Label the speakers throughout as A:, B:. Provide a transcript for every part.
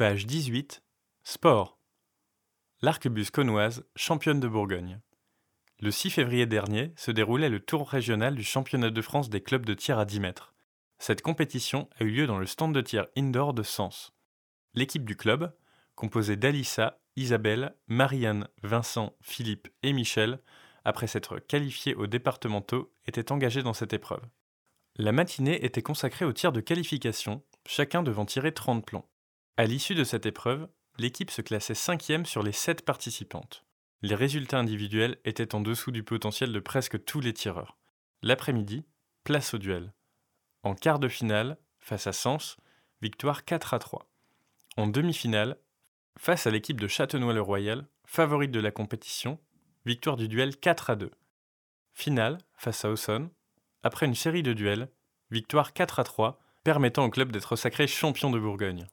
A: Page 18. Sport. L'Arquebuse Caunoise, championne de Bourgogne. Le 6 février dernier se déroulait le tour régional du championnat de France des clubs de tir à 10 mètres. Cette compétition a eu lieu dans le stand de tir indoor de Sens. L'équipe du club, composée d'Alissa, Isabelle, Marianne, Vincent, Philippe et Michel, après s'être qualifiés aux départementaux, était engagée dans cette épreuve. La matinée était consacrée au tir de qualification, chacun devant tirer 30 plombs. À l'issue de cette épreuve, l'équipe se classait 5e sur les 7 participantes. Les résultats individuels étaient en dessous du potentiel de presque tous les tireurs. L'après-midi, place au duel. En quart de finale, face à Sens, victoire 4-3. En demi-finale, face à l'équipe de Châtenois-le-Royal, favorite de la compétition, victoire du duel 4-2. Finale, face à Auxonne, après une série de duels, victoire 4-3, permettant au club d'être sacré champion de Bourgogne.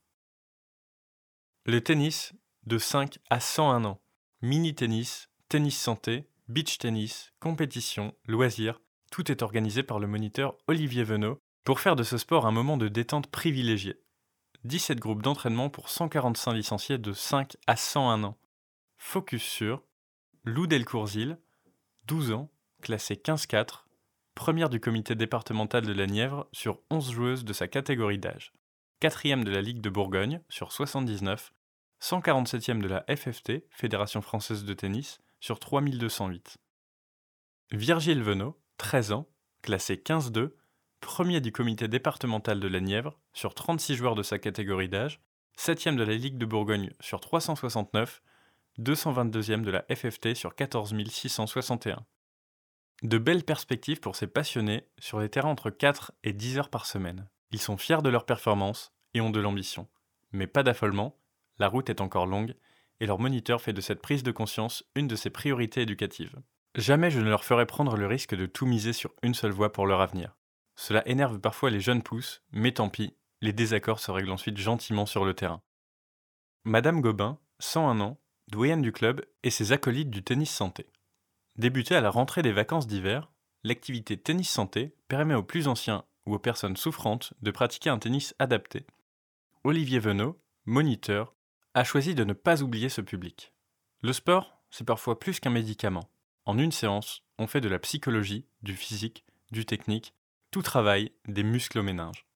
A: Le tennis, de 5 à 101 ans. Mini-tennis, tennis santé, beach tennis, compétition, loisirs, tout est organisé par le moniteur Olivier Venot pour faire de ce sport un moment de détente privilégié. 17 groupes d'entraînement pour 145 licenciés de 5 à 101 ans. Focus sur Lou Delcoursil, 12 ans, classée 15-4, première du comité départemental de la Nièvre sur 11 joueuses de sa catégorie d'âge. 4e de la Ligue de Bourgogne sur 79, 147e de la FFT, Fédération Française de Tennis, sur 3208. Virgile Venot, 13 ans, classé 15-2, premier du comité départemental de la Nièvre, sur 36 joueurs de sa catégorie d'âge, 7e de la Ligue de Bourgogne sur 369, 222e de la FFT sur 14 661. De belles perspectives pour ces passionnés sur les terrains entre 4 et 10 heures par semaine. Ils sont fiers de leur performance et ont de l'ambition. Mais pas d'affolement, la route est encore longue et leur moniteur fait de cette prise de conscience une de ses priorités éducatives. Jamais je ne leur ferai prendre le risque de tout miser sur une seule voie pour leur avenir. Cela énerve parfois les jeunes pousses, mais tant pis, les désaccords se règlent ensuite gentiment sur le terrain. Madame Gobin, 101 ans, doyenne du club et ses acolytes du tennis santé. Débutée à la rentrée des vacances d'hiver, l'activité tennis santé permet aux plus anciens ou aux personnes souffrantes de pratiquer un tennis adapté. Olivier Venot, moniteur, a choisi de ne pas oublier ce public. Le sport, c'est parfois plus qu'un médicament. En une séance, on fait de la psychologie, du physique, du technique, tout travail des muscles aux méninges.